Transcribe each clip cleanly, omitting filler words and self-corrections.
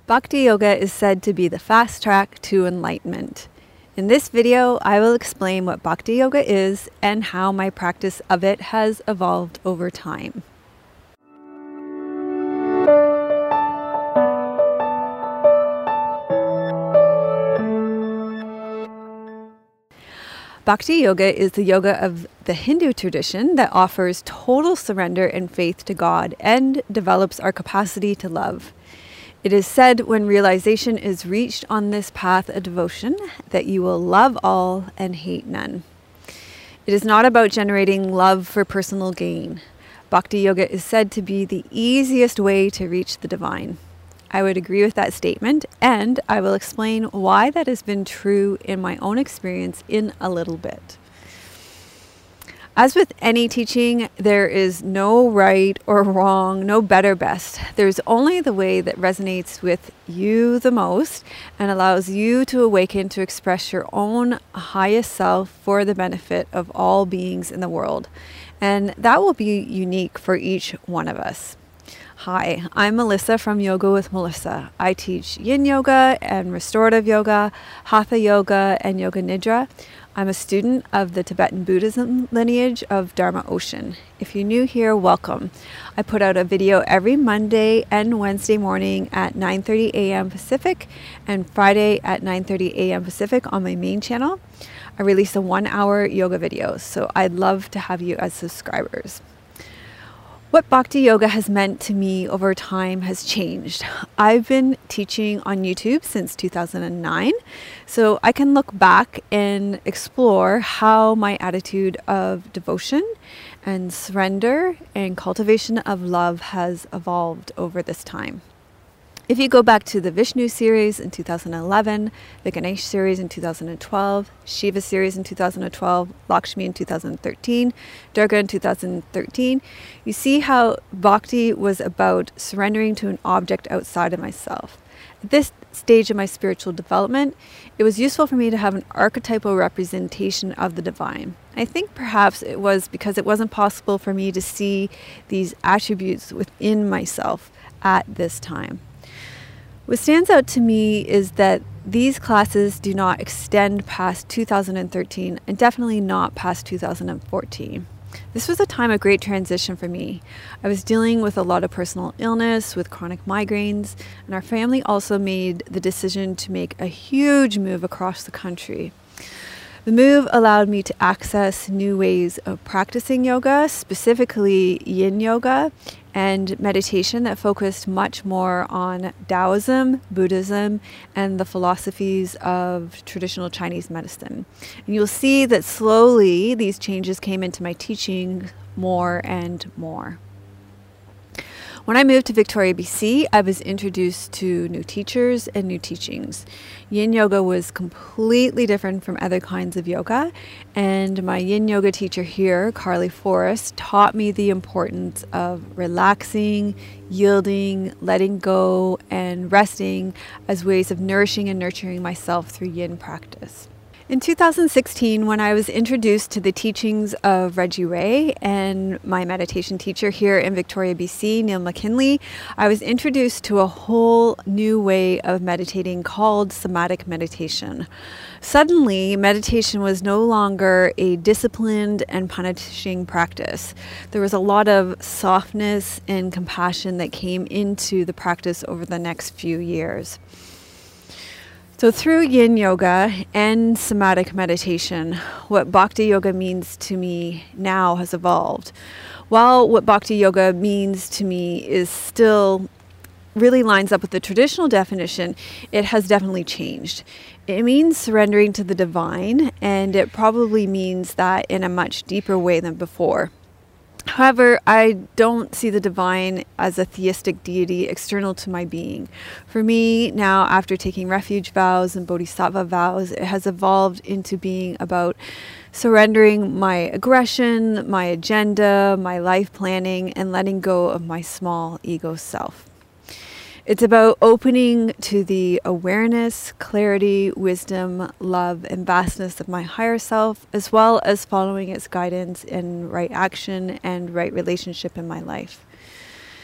Bhakti Yoga is said to be the fast track to enlightenment. In this video, I will explain what Bhakti Yoga is and how my practice of it has evolved over time. Bhakti Yoga is the yoga of the Hindu tradition that offers total surrender and faith to God and develops our capacity to love. It is said when realization is reached on this path of devotion that you will love all and hate none. It is not about generating love for personal gain. Bhakti Yoga is said to be the easiest way to reach the divine. I would agree with that statement, and I will explain why that has been true in my own experience in a little bit. As with any teaching, there is no right or wrong, no better best. There's only the way that resonates with you the most and allows you to awaken to express your own highest self for the benefit of all beings in the world. And that will be unique for each one of us. Hi, I'm Melissa from Yoga with Melissa. I teach Yin Yoga and Restorative Yoga, Hatha Yoga, and Yoga Nidra. I'm a student of the Tibetan Buddhism lineage of Dharma Ocean. If you're new here, welcome. I put out a video every Monday and Wednesday morning at 9:30 a.m. Pacific and Friday at 9:30 a.m. Pacific on my main channel. I release a 1-hour yoga video, so I'd love to have you as subscribers. What Bhakti Yoga has meant to me over time has changed. I've been teaching on YouTube since 2009, so I can look back and explore how my attitude of devotion and surrender and cultivation of love has evolved over this time. If you go back to the Vishnu series in 2011, the Ganesh series in 2012, Shiva series in 2012, Lakshmi in 2013, Durga in 2013, you see how Bhakti was about surrendering to an object outside of myself. At this stage of my spiritual development, it was useful for me to have an archetypal representation of the divine. I think perhaps it was because it wasn't possible for me to see these attributes within myself at this time. What stands out to me is that these classes do not extend past 2013 and definitely not past 2014. This was a time of great transition for me. I was dealing with a lot of personal illness, with chronic migraines, and our family also made the decision to make a huge move across the country. The move allowed me to access new ways of practicing yoga, specifically Yin Yoga, and meditation that focused much more on Taoism, Buddhism, and the philosophies of traditional Chinese medicine. And you'll see that slowly these changes came into my teaching more and more. When I moved to Victoria, BC, I was introduced to new teachers and new teachings. Yin Yoga was completely different from other kinds of yoga, and my Yin Yoga teacher here, Carly Forrest, taught me the importance of relaxing, yielding, letting go, and resting as ways of nourishing and nurturing myself through Yin practice. In 2016, when I was introduced to the teachings of Reggie Ray and my meditation teacher here in Victoria, BC, Neil McKinley, I was introduced to a whole new way of meditating called somatic meditation. Suddenly, meditation was no longer a disciplined and punishing practice. There was a lot of softness and compassion that came into the practice over the next few years. So through Yin Yoga and somatic meditation, what Bhakti Yoga means to me now has evolved. While what Bhakti Yoga means to me is still really lines up with the traditional definition, it has definitely changed. It means surrendering to the divine, and it probably means that in a much deeper way than before. However, I don't see the divine as a theistic deity external to my being. For me, now after taking refuge vows and bodhisattva vows, it has evolved into being about surrendering my aggression, my agenda, my life planning, and letting go of my small ego self. It's about opening to the awareness, clarity, wisdom, love, and vastness of my higher self, as well as following its guidance in right action and right relationship in my life.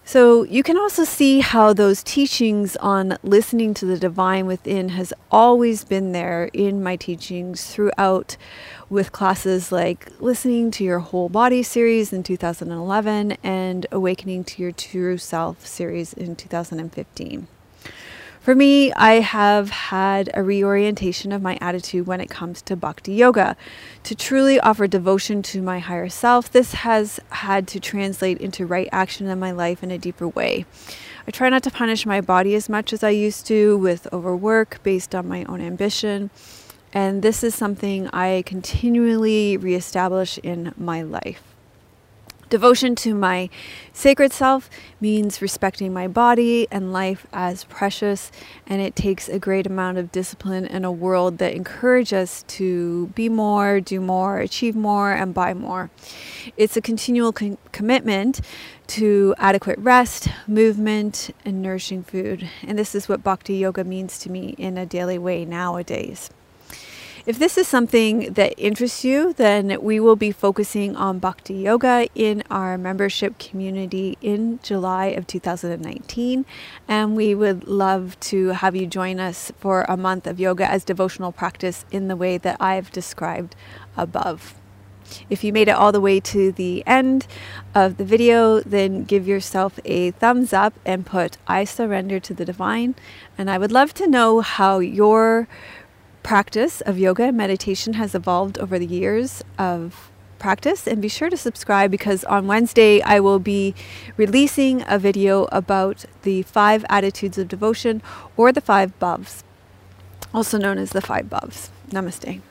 So you can also see how those teachings on listening to the divine within has always been there in my teachings throughout, with classes like Listening to Your Whole Body series in 2011 and Awakening to Your True Self series in 2015. For me, I have had a reorientation of my attitude when it comes to Bhakti Yoga. To truly offer devotion to my higher self, this has had to translate into right action in my life in a deeper way. I try not to punish my body as much as I used to with overwork based on my own ambition. And this is something I continually reestablish in my life. Devotion to my sacred self means respecting my body and life as precious, and it takes a great amount of discipline in a world that encourages us to be more, do more, achieve more, and buy more. It's a continual commitment to adequate rest, movement, and nourishing food, and this is what Bhakti Yoga means to me in a daily way nowadays. If this is something that interests you, then we will be focusing on Bhakti Yoga in our membership community in July of 2019. And we would love to have you join us for a month of yoga as devotional practice in the way that I've described above. If you made it all the way to the end of the video, then give yourself a thumbs up and put "I surrender to the divine." And I would love to know how your practice of yoga and meditation has evolved over the years of practice. And be sure to subscribe, because on Wednesday I will be releasing a video about the 5 attitudes of devotion, or the 5 bhavs, also known as the 5 bhavs. Namaste.